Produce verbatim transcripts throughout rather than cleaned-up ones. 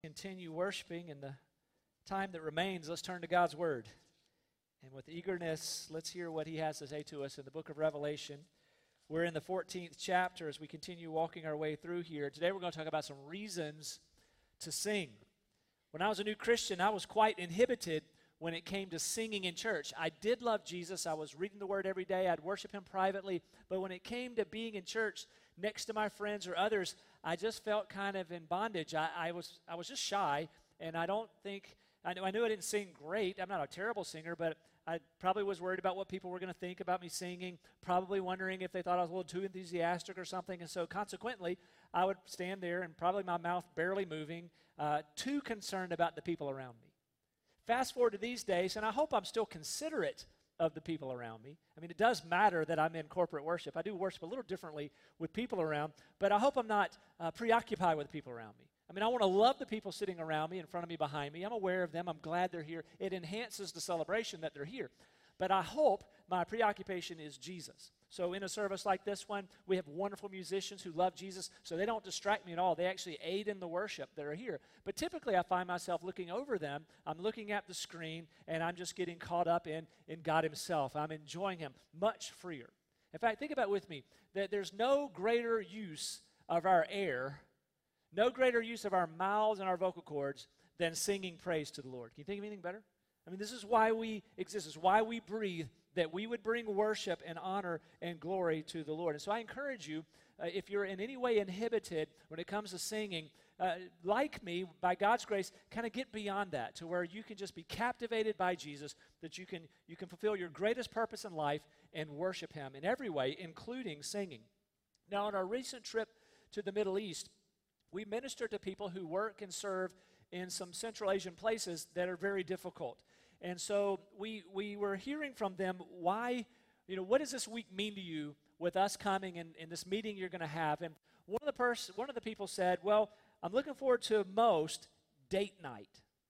continue worshiping in the time that remains. Let's turn to God's Word. And with eagerness, let's hear what He has to say to us in the book of Revelation. We're in the fourteenth chapter as we continue walking our way through here. Today we're going to talk about some reasons to sing. When I was a new Christian, I was quite inhibited when it came to singing in church. I did love Jesus. I was reading the Word every day. I'd worship Him privately. But when it came to being in church next to my friends or others, I just felt kind of in bondage. I, I was I was just shy, and I don't think, I knew, I knew I didn't sing great. I'm not a terrible singer, but I probably was worried about what people were going to think about me singing, probably wondering if they thought I was a little too enthusiastic or something. And so consequently, I would stand there and probably my mouth barely moving, uh, too concerned about the people around me. Fast forward to these days, and I hope I'm still considerate of the people around me. I mean, it does matter that I'm in corporate worship. I do worship a little differently with people around, but I hope I'm not uh, preoccupied with the people around me. I mean, I want to love the people sitting around me, in front of me, behind me. I'm aware of them. I'm glad they're here. It enhances the celebration that they're here. But I hope my preoccupation is Jesus. So in a service like this one, we have wonderful musicians who love Jesus, so they don't distract me at all. They actually aid in the worship that are here. But typically I find myself looking over them. I'm looking at the screen, and I'm just getting caught up in, in God Himself. I'm enjoying Him much freer. In fact, think about with me that there's no greater use of our air, no greater use of our mouths and our vocal cords than singing praise to the Lord. Can you think of anything better? I mean, this is why we exist. This is why we breathe, that we would bring worship and honor and glory to the Lord. And so I encourage you, uh, if you're in any way inhibited when it comes to singing, uh, like me, by God's grace, kind of get beyond that to where you can just be captivated by Jesus, that you can, you can fulfill your greatest purpose in life and worship Him in every way, including singing. Now, on our recent trip to the Middle East, we minister to people who work and serve in some Central Asian places that are very difficult. And so we we were hearing from them why, you know, what does this week mean to you with us coming and in this meeting you're going to have? And one of the pers- one of the people said, well, I'm looking forward to most date night.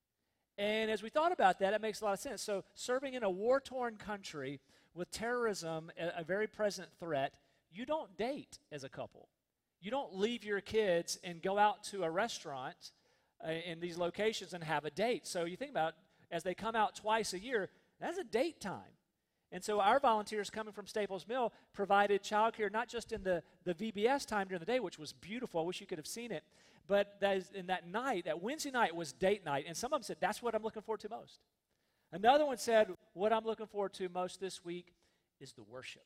And as we thought about that, it makes a lot of sense. So serving in a war-torn country with terrorism, a, a very present threat, you don't date as a couple. You don't leave your kids and go out to a restaurant uh, in these locations and have a date. So you think about, as they come out twice a year, that's a date time. And so our volunteers coming from Staples Mill provided childcare not just in the, the V B S time during the day, which was beautiful. I wish you could have seen it. But that is, in that night, that Wednesday night was date night. And some of them said, that's what I'm looking forward to most. Another one said, what I'm looking forward to most this week is the worship.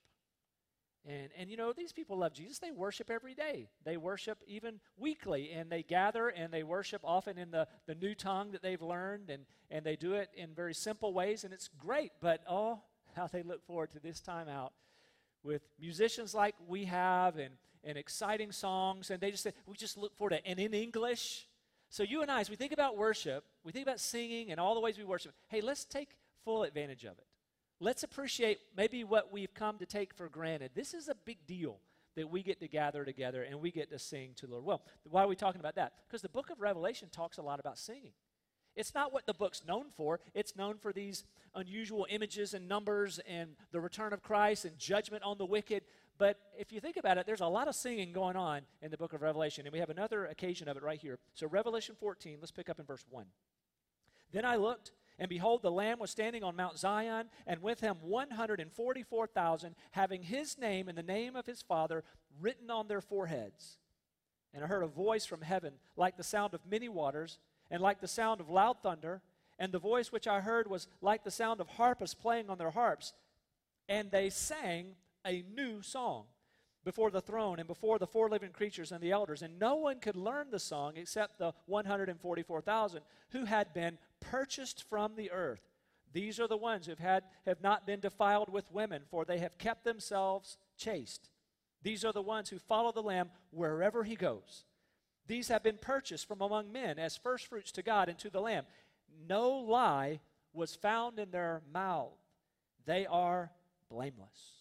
And, and you know, these people love Jesus. They worship every day. They worship even weekly, and they gather and they worship often in the, the new tongue that they've learned, and, and they do it in very simple ways, and it's great. But oh, how they look forward to this time out with musicians like we have and, and exciting songs, and they just say, we just look forward to it. And in English. So you and I, as we think about worship, we think about singing and all the ways we worship, hey, let's take full advantage of it. Let's appreciate maybe what we've come to take for granted. This is a big deal that we get to gather together and we get to sing to the Lord. Well, why are we talking about that? Because the book of Revelation talks a lot about singing. It's not what the book's known for. It's known for these unusual images and numbers and the return of Christ and judgment on the wicked. But if you think about it, there's a lot of singing going on in the book of Revelation, and we have another occasion of it right here. So Revelation fourteen, let's pick up in verse one. Then I looked, and behold, the Lamb was standing on Mount Zion, and with him one hundred forty-four thousand, having his name and the name of his Father written on their foreheads. And I heard a voice from heaven, like the sound of many waters, and like the sound of loud thunder. And the voice which I heard was like the sound of harpists playing on their harps. And they sang a new song before the throne and before the four living creatures and the elders. And no one could learn the song except the one hundred forty-four thousand who had been purchased from the earth. These are the ones who have, had, have not been defiled with women, for they have kept themselves chaste. These are the ones who follow the Lamb wherever he goes. These have been purchased from among men as firstfruits to God and to the Lamb. No lie was found in their mouth. They are blameless.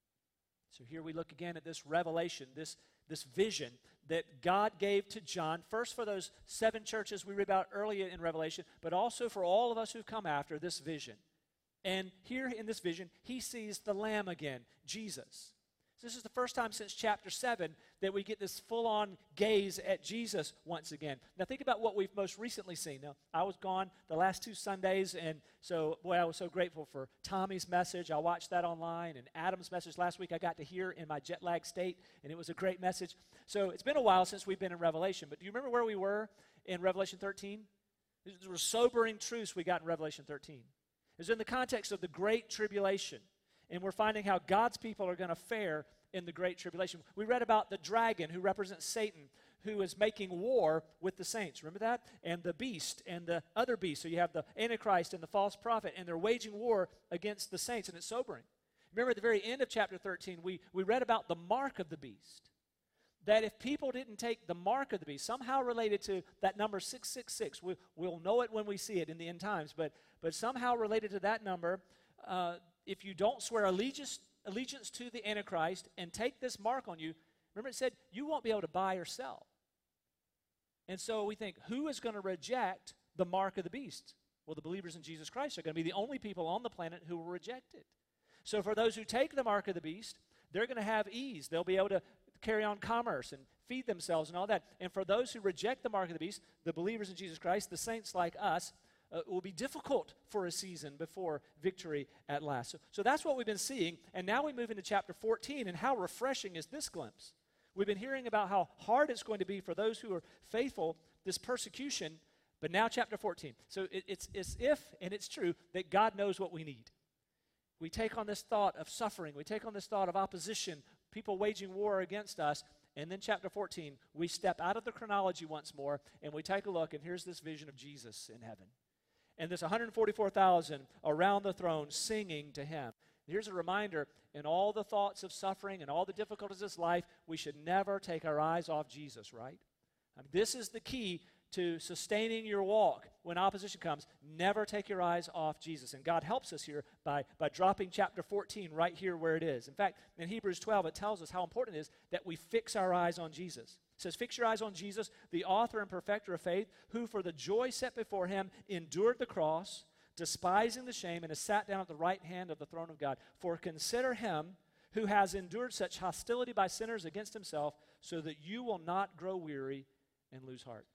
So here we look again at this revelation, this, this vision that God gave to John, first for those seven churches we read about earlier in Revelation, but also for all of us who've come after this vision. And here in this vision, he sees the Lamb again, Jesus. So this is the first time since chapter seven that we get this full-on gaze at Jesus once again. Now think about what we've most recently seen. Now, I was gone the last two Sundays, and so, boy, I was so grateful for Tommy's message. I watched that online, and Adam's message last week I got to hear in my jet-lag state, and it was a great message. So it's been a while since we've been in Revelation, but do you remember where we were in Revelation thirteen? There were sobering truths we got in Revelation thirteen. It was in the context of the Great Tribulation. And we're finding how God's people are going to fare in the Great Tribulation. We read about the dragon who represents Satan, who is making war with the saints. Remember that? And the beast and the other beast. So you have the Antichrist and the false prophet, and they're waging war against the saints, and it's sobering. Remember at the very end of chapter thirteen, we, we read about the mark of the beast. That if people didn't take the mark of the beast, somehow related to that number six six six, we, we'll know it when we see it in the end times, but, but somehow related to that number, uh, if you don't swear allegiance, allegiance to the Antichrist and take this mark on you, remember it said you won't be able to buy or sell. And so we think, who is going to reject the mark of the beast? Well, the believers in Jesus Christ are going to be the only people on the planet who will reject it. So for those who take the mark of the beast, they're going to have ease. They'll be able to carry on commerce and feed themselves and all that. And for those who reject the mark of the beast, the believers in Jesus Christ, the saints like us, Uh, it will be difficult for a season before victory at last. So, so that's what we've been seeing. And now we move into chapter fourteen, and how refreshing is this glimpse? We've been hearing about how hard it's going to be for those who are faithful, this persecution, but now chapter fourteen. So it, it's as if, and it's true, that God knows what we need. We take on this thought of suffering. We take on this thought of opposition, people waging war against us. And then chapter fourteen, we step out of the chronology once more, and we take a look, and here's this vision of Jesus in heaven. And there's one hundred forty-four thousand around the throne singing to him. Here's a reminder, in all the thoughts of suffering and all the difficulties of this life, we should never take our eyes off Jesus, right? I mean, this is the key to sustaining your walk when opposition comes. Never take your eyes off Jesus. And God helps us here by, by dropping chapter fourteen right here where it is. In fact, in Hebrews twelve, it tells us how important it is that we fix our eyes on Jesus. It says, fix your eyes on Jesus, the author and perfecter of faith, who for the joy set before him endured the cross, despising the shame, and has sat down at the right hand of the throne of God. For consider him who has endured such hostility by sinners against himself, so that you will not grow weary and lose heart.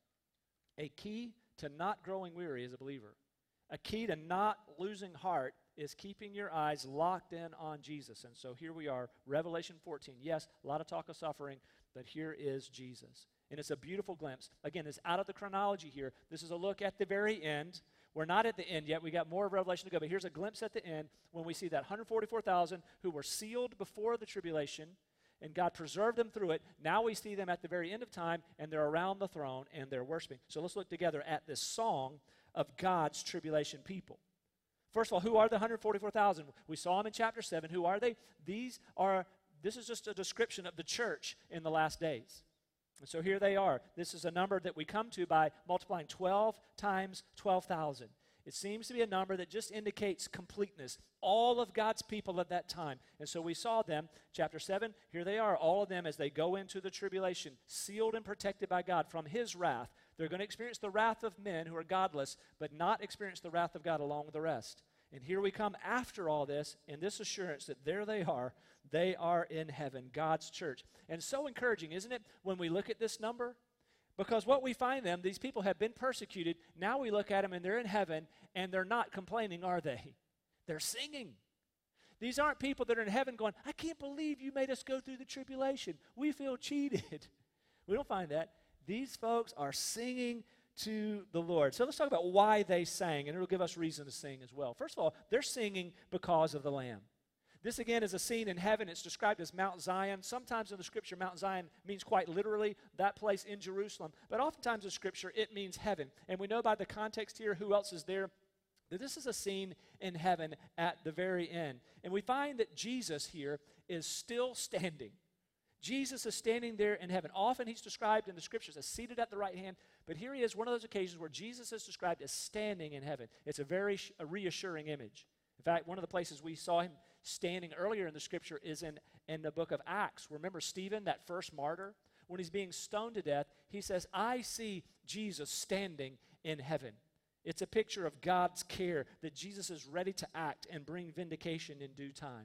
A key to not growing weary as a believer, a key to not losing heart, is keeping your eyes locked in on Jesus. And so here we are, Revelation fourteen. Yes, a lot of talk of suffering, but here is Jesus. And it's a beautiful glimpse. Again, it's out of the chronology here. This is a look at the very end. We're not at the end yet. We got more of Revelation to go, but here's a glimpse at the end when we see that one hundred forty-four thousand who were sealed before the tribulation, and God preserved them through it. Now we see them at the very end of time, and they're around the throne, and they're worshiping. So let's look together at this song of God's tribulation people. First of all, who are the one hundred forty-four thousand? We saw them in chapter seven. Who are they? These are, this is just a description of the church in the last days. And so here they are. This is a number that we come to by multiplying twelve times twelve thousand. It seems to be a number that just indicates completeness. All of God's people at that time. And so we saw them, chapter seven, here they are, all of them as they go into the tribulation, sealed and protected by God from his wrath. They're going to experience the wrath of men who are godless, but not experience the wrath of God along with the rest. And here we come after all this in this assurance that there they are. They are in heaven, God's church. And so encouraging, isn't it, when we look at this number? Because what we find them, these people have been persecuted. Now we look at them and they're in heaven, and they're not complaining, are they? They're singing. These aren't people that are in heaven going, I can't believe you made us go through the tribulation. We feel cheated. We don't find that. These folks are singing to the Lord. So let's talk about why they sang, and it'll give us reason to sing as well. First of all, they're singing because of the Lamb. This, again, is a scene in heaven. It's described as Mount Zion. Sometimes in the Scripture, Mount Zion means quite literally that place in Jerusalem. But oftentimes in Scripture, it means heaven. And we know by the context here, who else is there, that this is a scene in heaven at the very end. And we find that Jesus here is still standing. Jesus is standing there in heaven. Often he's described in the Scriptures as seated at the right hand. But here he is, one of those occasions where Jesus is described as standing in heaven. It's a very sh- a reassuring image. In fact, one of the places we saw him standing earlier in the Scripture is in, in the book of Acts. Remember Stephen, that first martyr? When he's being stoned to death, he says, I see Jesus standing in heaven. It's a picture of God's care, that Jesus is ready to act and bring vindication in due time.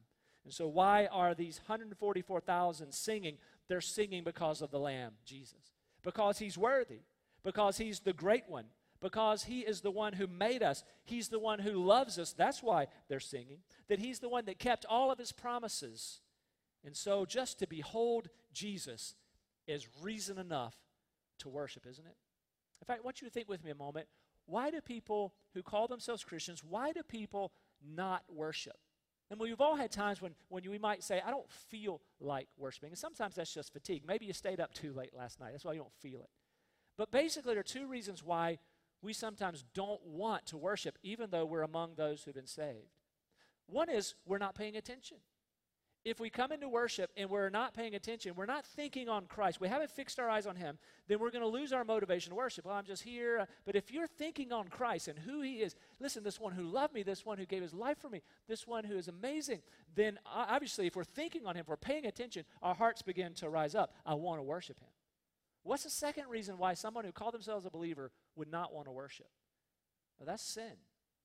And so why are these one hundred forty-four thousand singing? They're singing because of the Lamb, Jesus. Because he's worthy. Because he's the great one. Because he is the one who made us. He's the one who loves us. That's why they're singing. That he's the one that kept all of his promises. And so just to behold Jesus is reason enough to worship, isn't it? In fact, I want you to think with me a moment. Why do people who call themselves Christians, why do people not worship? And we've all had times when, when we might say, I don't feel like worshiping. And sometimes that's just fatigue. Maybe you stayed up too late last night. That's why you don't feel it. But basically, there are two reasons why we sometimes don't want to worship, even though we're among those who've been saved. One is we're not paying attention. If we come into worship and we're not paying attention, we're not thinking on Christ, we haven't fixed our eyes on him, then we're going to lose our motivation to worship. Well, I'm just here. But if you're thinking on Christ and who he is, listen, this one who loved me, this one who gave his life for me, this one who is amazing, then obviously if we're thinking on him, if we're paying attention, our hearts begin to rise up. I want to worship him. What's the second reason why someone who called themselves a believer would not want to worship? Well, that's sin.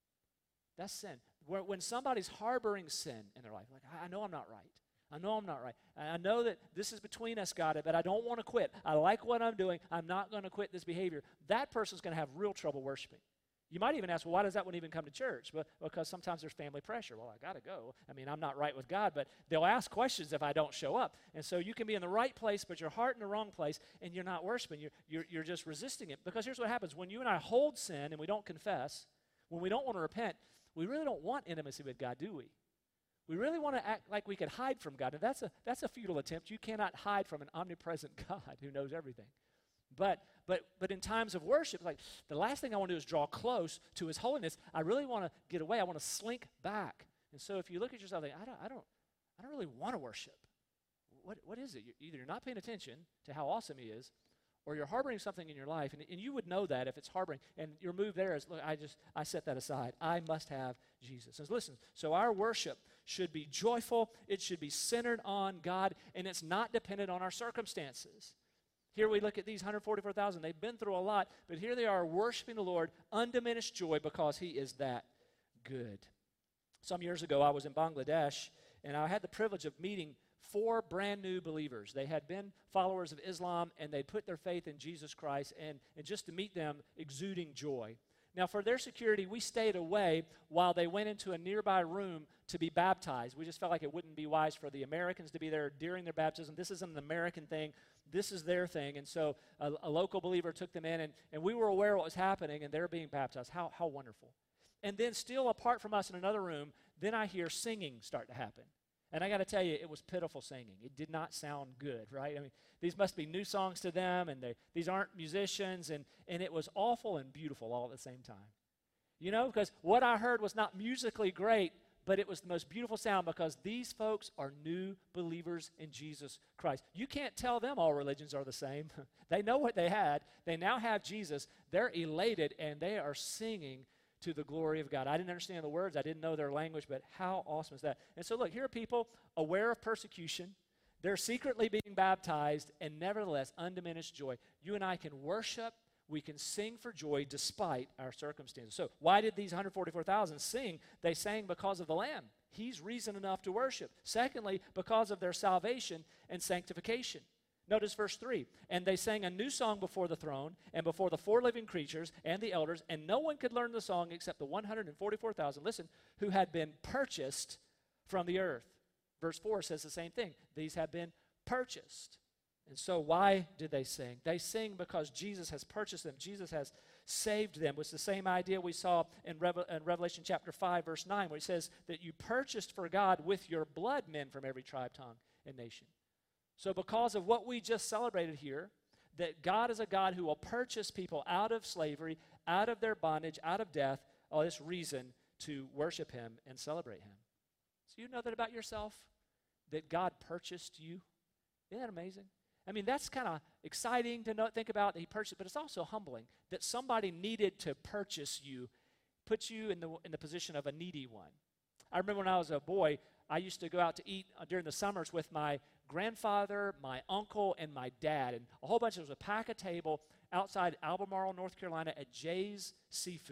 That's sin. When somebody's harboring sin in their life, like, I know I'm not right. I know I'm not right. I know that this is between us, God, but I don't want to quit. I like what I'm doing. I'm not going to quit this behavior. That person's going to have real trouble worshiping. You might even ask, well, why does that one even come to church? Well, because sometimes there's family pressure. Well, I got to go. I mean, I'm not right with God, but they'll ask questions if I don't show up. And so you can be in the right place, but your heart in the wrong place, and you're not worshiping. You're, you're, you're just resisting it. Because here's what happens. When you and I hold sin and we don't confess, when we don't want to repent, we really don't want intimacy with God, do we? We really want to act like we could hide from God. And that's a, that's a futile attempt. You cannot hide from an omnipresent God who knows everything. But but but in times of worship, like the last thing I want to do is draw close to his holiness. I really want to get away. I want to slink back. And so if you look at yourself, like, I don't I don't I don't really want to worship. What what is it? You're, either you're not paying attention to how awesome he is, or you're harboring something in your life, and, and you would know that if it's harboring, and your move there is, look, I just, I set that aside. I must have Jesus. So listen, so our worship should be joyful, it should be centered on God, and it's not dependent on our circumstances. Here we look at these one hundred forty-four thousand. They've been through a lot, but here they are worshiping the Lord, undiminished joy because he is that good. Some years ago, I was in Bangladesh, and I had the privilege of meeting four brand new believers. They had been followers of Islam, and they'd put their faith in Jesus Christ, and, and just to meet them, exuding joy. Now, for their security, we stayed away while they went into a nearby room to be baptized. We just felt like it wouldn't be wise for the Americans to be there during their baptism. This isn't an American thing. This is their thing. And so a, a local believer took them in, and, and we were aware of what was happening, and they're being baptized. How, how wonderful. And then still apart from us in another room, then I hear singing start to happen. And I got to tell you, it was pitiful singing. It did not sound good, right? I mean, these must be new songs to them, and they, these aren't musicians, and, and it was awful and beautiful all at the same time. You know, because what I heard was not musically great, but it was the most beautiful sound because these folks are new believers in Jesus Christ. You can't tell them all religions are the same. They know what they had. They now have Jesus. They're elated, and they are singing to the glory of God. I didn't understand the words. I didn't know their language, but how awesome is that? And so look, here are people aware of persecution. They're secretly being baptized, and nevertheless, undiminished joy. You and I can worship. We can sing for joy despite our circumstances. So why did these one hundred forty-four thousand sing? They sang because of the Lamb. He's reason enough to worship. Secondly, because of their salvation and sanctification. Notice verse three. And they sang a new song before the throne and before the four living creatures and the elders, and no one could learn the song except the one hundred forty-four thousand, listen, who had been purchased from the earth. Verse four says the same thing. These have been purchased. And so why did they sing? They sing because Jesus has purchased them. Jesus has saved them. It's the same idea we saw in, Reve- in Revelation chapter five, verse nine, where it says that you purchased for God with your blood men from every tribe, tongue, and nation. So because of what we just celebrated here, that God is a God who will purchase people out of slavery, out of their bondage, out of death, all this reason to worship him and celebrate him. So you know that about yourself? That God purchased you? Isn't that amazing? I mean, that's kind of exciting to know, think about that he purchased, but it's also humbling that somebody needed to purchase you, put you in the, in the position of a needy one. I remember when I was a boy, I used to go out to eat uh, during the summers with my grandfather, my uncle, and my dad. And a whole bunch, there was a pack a table outside Albemarle, North Carolina at Jay's Seafood.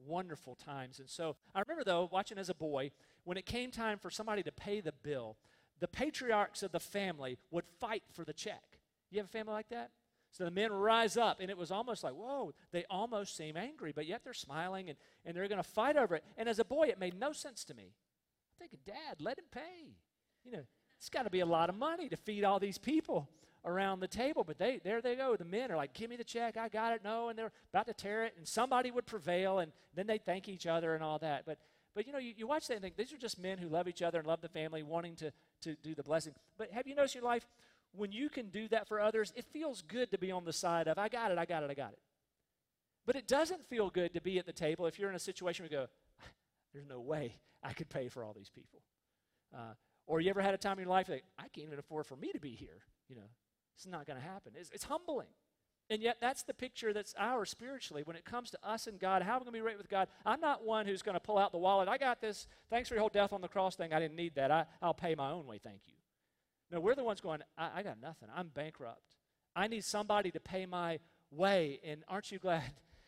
wonderful times. And so I remember, though, watching as a boy, when it came time for somebody to pay the bill, the patriarchs of the family would fight for the check. You have a family like that? So the men rise up, and it was almost like, whoa, they almost seem angry, but yet they're smiling, and, and they're going to fight over it. And as a boy, it made no sense to me. I'm thinking, Dad, let him pay. You know, it's got to be a lot of money to feed all these people around the table. But they there they go. The men are like, give me the check. I got it. No, and they're about to tear it, and somebody would prevail, and then they'd thank each other and all that. But, but you know, you, you watch that and think, these are just men who love each other and love the family, wanting to, to do the blessing. But have you noticed in your life, when you can do that for others, it feels good to be on the side of, I got it, I got it, I got it. But it doesn't feel good to be at the table if you're in a situation where you go, there's no way I could pay for all these people. Uh, or you ever had a time in your life like, I can't even afford for me to be here. You know, it's not going to happen. It's, it's humbling. And yet that's the picture that's ours spiritually. When it comes to us and God, how am I going to be right with God? I'm not one who's going to pull out the wallet. I got this. Thanks for your whole death on the cross thing. I didn't need that. I, I'll pay my own way, thank you. No, we're the ones going, I, I got nothing. I'm bankrupt. I need somebody to pay my way. And aren't you glad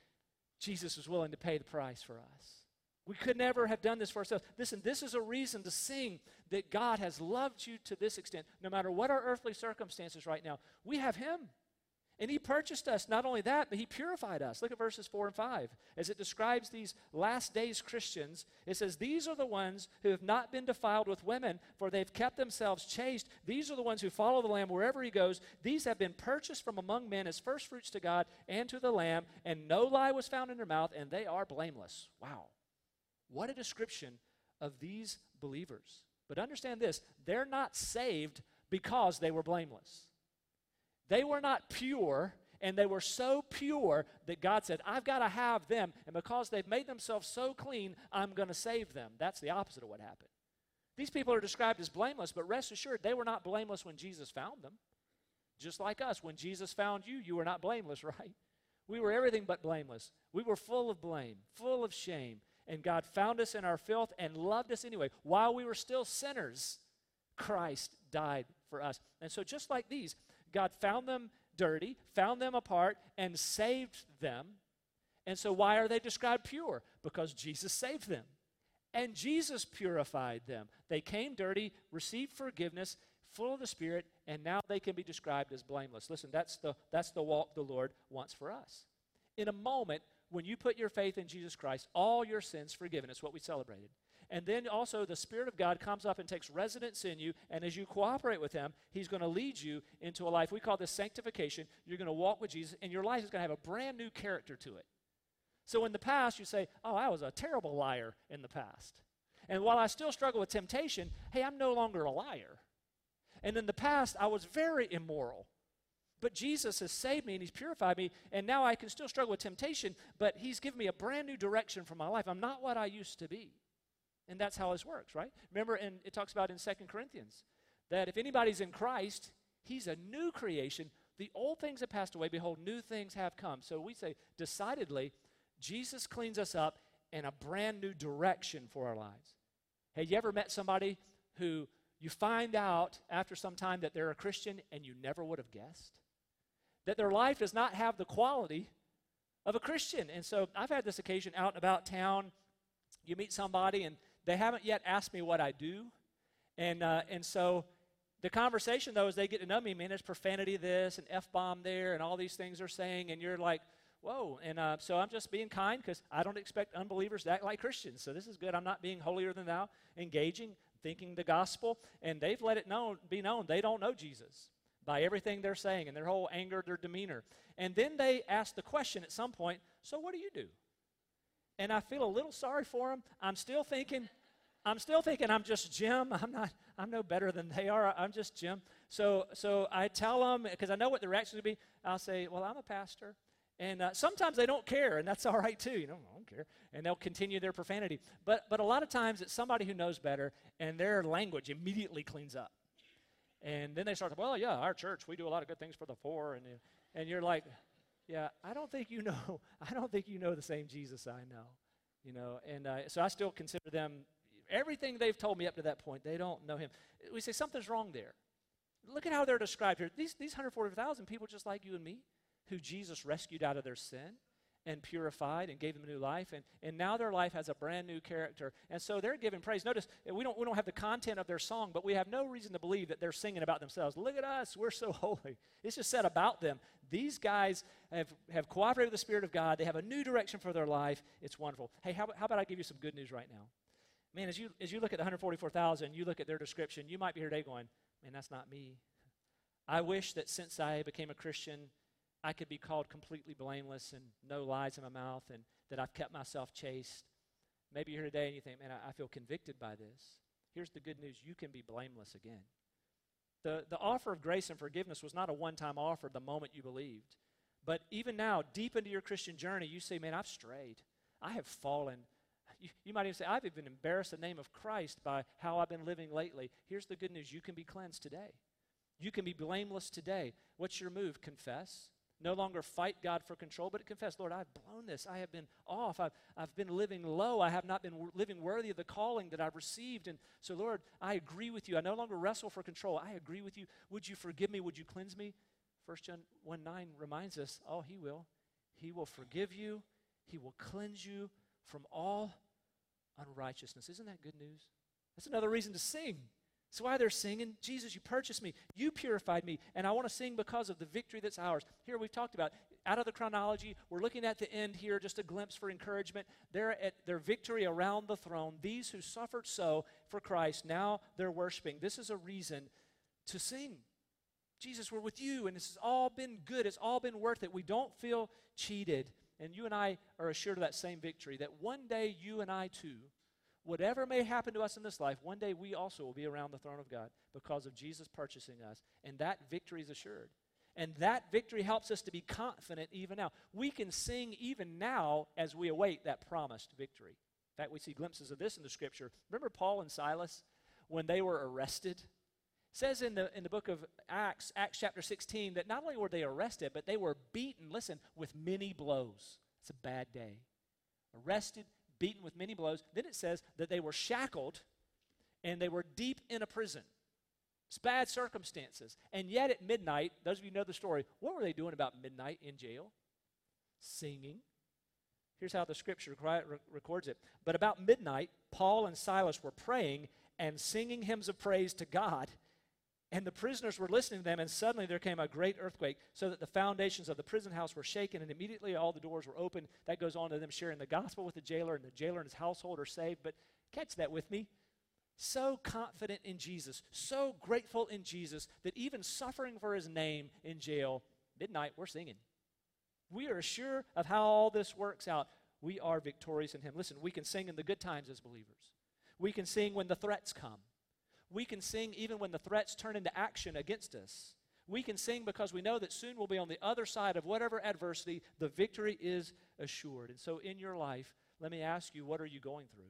Jesus was willing to pay the price for us? We could never have done this for ourselves. Listen, this is a reason to sing that God has loved you to this extent. No matter what our earthly circumstances right now, we have Him. And He purchased us. Not only that, but He purified us. Look at verses four and five. As it describes these last days Christians, it says, these are the ones who have not been defiled with women, for they've kept themselves chaste. These are the ones who follow the Lamb wherever He goes. These have been purchased from among men as firstfruits to God and to the Lamb, and no lie was found in their mouth, and they are blameless. Wow. What a description of these believers. But understand this, they're not saved because they were blameless. They were not pure, and they were so pure that God said, I've got to have them, and because they've made themselves so clean, I'm going to save them. That's the opposite of what happened. These people are described as blameless, but rest assured, they were not blameless when Jesus found them. Just like us, when Jesus found you, you were not blameless, right? We were everything but blameless. We were full of blame, full of shame, and God found us in our filth and loved us anyway. While we were still sinners, Christ died for us. And so just like these, God found them dirty, found them apart, and saved them. And so why are they described pure? Because Jesus saved them. And Jesus purified them. They came dirty, received forgiveness, full of the Spirit, and now they can be described as blameless. Listen, that's the, that's the walk the Lord wants for us. In a moment, when you put your faith in Jesus Christ, all your sins forgiven. It's what we celebrated. And then also the Spirit of God comes up and takes residence in you, and as you cooperate with Him, He's going to lead you into a life. We call this sanctification. You're going to walk with Jesus, and your life is going to have a brand new character to it. So in the past, you say, oh, I was a terrible liar in the past. And while I still struggle with temptation, hey, I'm no longer a liar. And in the past, I was very immoral. But Jesus has saved me and He's purified me, and now I can still struggle with temptation, but He's given me a brand new direction for my life. I'm not what I used to be. And that's how this works, right? Remember, in, it talks about in Second Corinthians that if anybody's in Christ, he's a new creation. The old things have passed away. Behold, new things have come. So we say, decidedly, Jesus cleans us up in a brand new direction for our lives. Have you ever met somebody who you find out after some time that they're a Christian and you never would have guessed? That their life does not have the quality of a Christian. And so I've had this occasion out and about town. You meet somebody and they haven't yet asked me what I do. And uh, and so the conversation, though, as they get to know me, man, there's profanity this and F-bomb there and all these things they're saying. And you're like, whoa. And uh, so I'm just being kind because I don't expect unbelievers to act like Christians. So this is good. I'm not being holier than thou, engaging, thinking the gospel. And they've let it known, be known they don't know Jesus by everything they're saying and their whole anger, their demeanor. And then they ask the question at some point, so what do you do? And I feel a little sorry for them. I'm still thinking, I'm still thinking I'm just Jim. I'm not, I'm no better than they are. I'm just Jim. So so I tell them, because I know what the reaction would be, I'll say, well, I'm a pastor. And uh, sometimes they don't care, and that's all right too. You know, I don't care. And they'll continue their profanity. But but a lot of times it's somebody who knows better, and their language immediately cleans up. And then they start to, well, yeah, our church, we do a lot of good things for the poor. And, and you're like, yeah, I don't think you know, I don't think you know the same Jesus I know. You know, and uh, so I still consider them, everything they've told me up to that point, they don't know Him. We say something's wrong there. Look at how they're described here. These, these one hundred forty thousand people just like you and me, who Jesus rescued out of their sin and purified and gave them a new life, and, and now their life has a brand new character. And so they're giving praise. Notice, we don't, we don't have the content of their song, but we have no reason to believe that they're singing about themselves. Look at us, we're so holy. It's just said about them. These guys have, have cooperated with the Spirit of God. They have a new direction for their life. It's wonderful. Hey, how, how about I give you some good news right now? Man, as you, as you look at the one hundred forty-four thousand, you look at their description, you might be here today going, man, that's not me. I wish that since I became a Christian, I could be called completely blameless and no lies in my mouth, and that I've kept myself chaste. Maybe you're here today and you think, man, I, I feel convicted by this. Here's the good news. You can be blameless again. The, the offer of grace and forgiveness was not a one-time offer the moment you believed. But even now, deep into your Christian journey, you say, man, I've strayed. I have fallen. You, you might even say, I've even embarrassed the name of Christ by how I've been living lately. Here's the good news. You can be cleansed today. You can be blameless today. What's your move? Confess. No longer fight God for control, but confess, Lord, I've blown this. I have been off. I've, I've been living low. I have not been w- living worthy of the calling that I've received. And so, Lord, I agree with you. I no longer wrestle for control. I agree with you. Would you forgive me? Would you cleanse me? First John one nine reminds us, oh, he will. He will forgive you. He will cleanse you from all unrighteousness. Isn't that good news? That's another reason to sing. That's why they're singing, Jesus, you purchased me, you purified me, and I want to sing because of the victory that's ours. Here we've talked about, out of the chronology, we're looking at the end here, just a glimpse for encouragement. They're at their victory around the throne. These who suffered so for Christ, now they're worshiping. This is a reason to sing. Jesus, we're with you, and this has all been good. It's all been worth it. We don't feel cheated. And you and I are assured of that same victory, that one day you and I too, whatever may happen to us in this life, one day we also will be around the throne of God because of Jesus purchasing us. And that victory is assured. And that victory helps us to be confident even now. We can sing even now as we await that promised victory. In fact, we see glimpses of this in the Scripture. Remember Paul and Silas when they were arrested? It says in the, in the book of Acts, Acts chapter sixteen, that not only were they arrested, but they were beaten, listen, with many blows. It's a bad day. Arrested, beaten with many blows. Then it says that they were shackled and they were deep in a prison. It's bad circumstances. And yet at midnight, those of you who know the story, what were they doing about midnight in jail? Singing. Here's how the Scripture records it. But about midnight, Paul and Silas were praying and singing hymns of praise to God. And the prisoners were listening to them, and suddenly there came a great earthquake, so that the foundations of the prison house were shaken, and immediately all the doors were opened. That goes on to them sharing the gospel with the jailer, and the jailer and his household are saved. But catch that with me. So confident in Jesus, so grateful in Jesus, that even suffering for his name in jail, midnight, we're singing. We are sure of how all this works out. We are victorious in him. Listen, we can sing in the good times as believers. We can sing when the threats come. We can sing even when the threats turn into action against us. We can sing because we know that soon we'll be on the other side of whatever adversity. The victory is assured. And so in your life, let me ask you, what are you going through?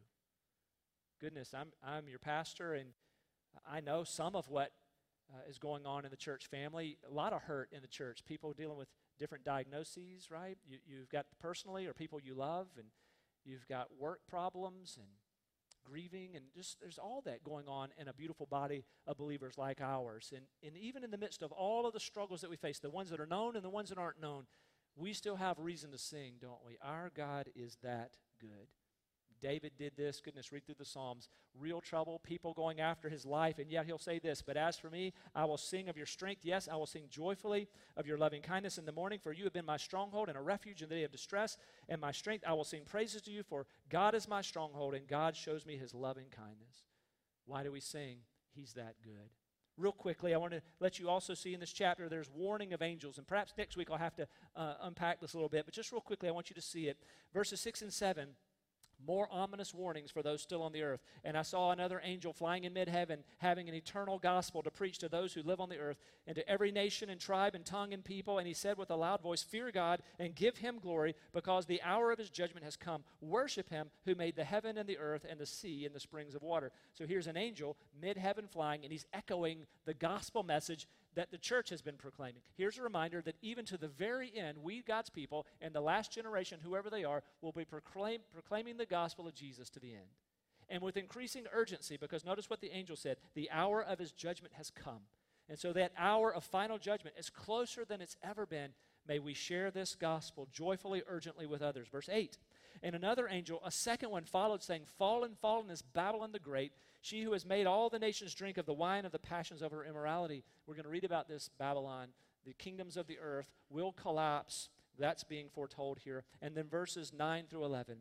Goodness, I'm, I'm your pastor, and I know some of what uh, is going on in the church family. A lot of hurt in the church. People dealing with different diagnoses, right? You, you've got personally or people you love, and you've got work problems and grieving, and just there's all that going on in a beautiful body of believers like ours. And, and even in the midst of all of the struggles that we face, the ones that are known and the ones that aren't known, we still have reason to sing, don't we? Our God is that good. David did this. Goodness, read through the Psalms. Real trouble, people going after his life, and yet he'll say this, but as for me, I will sing of your strength. Yes, I will sing joyfully of your loving kindness in the morning, for you have been my stronghold and a refuge in the day of distress, and my strength. I will sing praises to you, for God is my stronghold, and God shows me his loving kindness. Why do we sing? He's that good. Real quickly, I want to let you also see in this chapter there's warning of angels, and perhaps next week I'll have to uh, unpack this a little bit, but just real quickly I want you to see it. Verses six and seven. More ominous warnings for those still on the earth. And I saw another angel flying in mid-heaven, having an eternal gospel to preach to those who live on the earth, and to every nation and tribe and tongue and people. And he said with a loud voice, fear God and give him glory, because the hour of his judgment has come. Worship him who made the heaven and the earth and the sea and the springs of water. So here's an angel mid-heaven flying, and he's echoing the gospel message that the church has been proclaiming. Here's a reminder that even to the very end, we, God's people, and the last generation, whoever they are, will be proclaim, proclaiming the gospel of Jesus to the end. And with increasing urgency, because notice what the angel said, the hour of his judgment has come. And so that hour of final judgment is closer than it's ever been. may we share this gospel joyfully, urgently with others. Verse eight, and another angel, a second one, followed, saying, Fallen, fallen is Babylon the Great, she who has made all the nations drink of the wine of the passions of her immorality. We're going to read about this Babylon. The kingdoms of the earth will collapse. That's being foretold here. And then verses nine through eleven.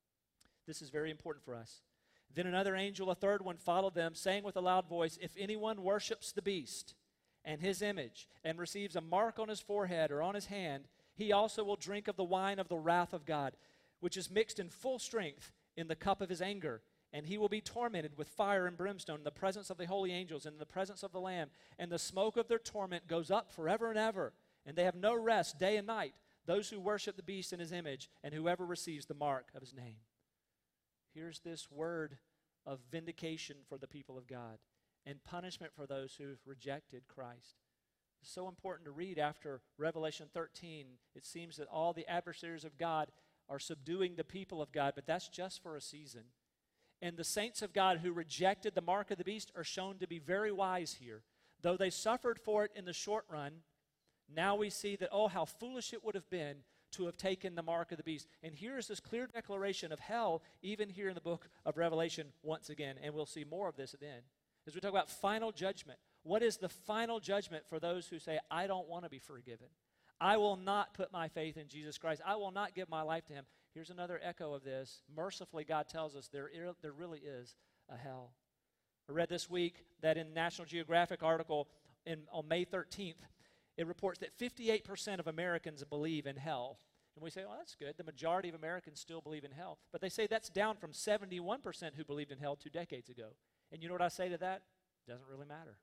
This is very important for us. Then another angel, a third one, followed them, saying with a loud voice, If anyone worships the beast and his image, and receives a mark on his forehead or on his hand, he also will drink of the wine of the wrath of God, which is mixed in full strength in the cup of his anger. And he will be tormented with fire and brimstone in the presence of the holy angels and in the presence of the Lamb. And the smoke of their torment goes up forever and ever. And they have no rest day and night, those who worship the beast in his image, and whoever receives the mark of his name. Here's this word of vindication for the people of God and punishment for those who've rejected Christ. It's so important to read after Revelation thirteen. It seems that all the adversaries of God are subduing the people of God, but that's just for a season. And the saints of God who rejected the mark of the beast are shown to be very wise here. Though they suffered for it in the short run, now we see that, oh, how foolish it would have been to have taken the mark of the beast. And here is this clear declaration of hell, even here in the book of Revelation once again. And we'll see more of this at the end. As we talk about final judgment, what is the final judgment for those who say, I don't want to be forgiven? I will not put my faith in Jesus Christ. I will not give my life to him. Here's another echo of this. Mercifully, God tells us there, there really is a hell. I read this week that in National Geographic article in, on May thirteenth, it reports that fifty-eight percent of Americans believe in hell. And we say, well, that's good. The majority of Americans still believe in hell. But they say that's down from seventy-one percent who believed in hell two decades ago. And you know what I say to that? It doesn't really matter.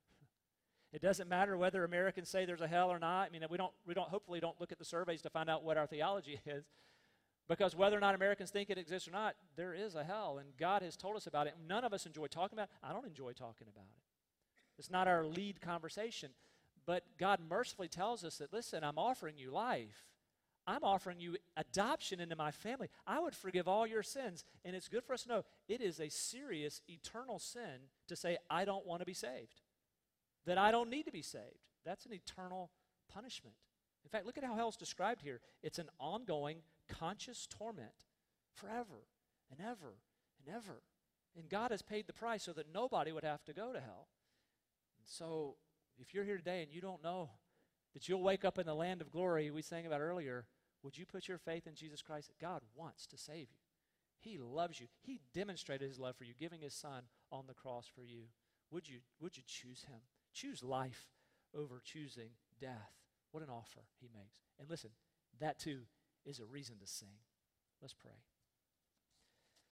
It doesn't matter whether Americans say there's a hell or not. I mean, we don't, we don't, hopefully don't look at the surveys to find out what our theology is. Because whether or not Americans think it exists or not, there is a hell. And God has told us about it. None of us enjoy talking about it. I don't enjoy talking about it. It's not our lead conversation. But God mercifully tells us that, listen, I'm offering you life. I'm offering you adoption into my family. I would forgive all your sins. And it's good for us to know it is a serious, eternal sin to say, I don't want to be saved. That I don't need to be saved. That's an eternal punishment. In fact, look at how hell's described here. It's an ongoing, conscious torment forever and ever and ever. And God has paid the price so that nobody would have to go to hell. And so, if you're here today and you don't know that you'll wake up in the land of glory we sang about earlier, would you put your faith in Jesus Christ? God wants to save you. He loves you. He demonstrated his love for you, giving his son on the cross for you. Would you, would you choose him? Choose life over choosing death. What an offer he makes. And listen, that too is a reason to sing. Let's pray.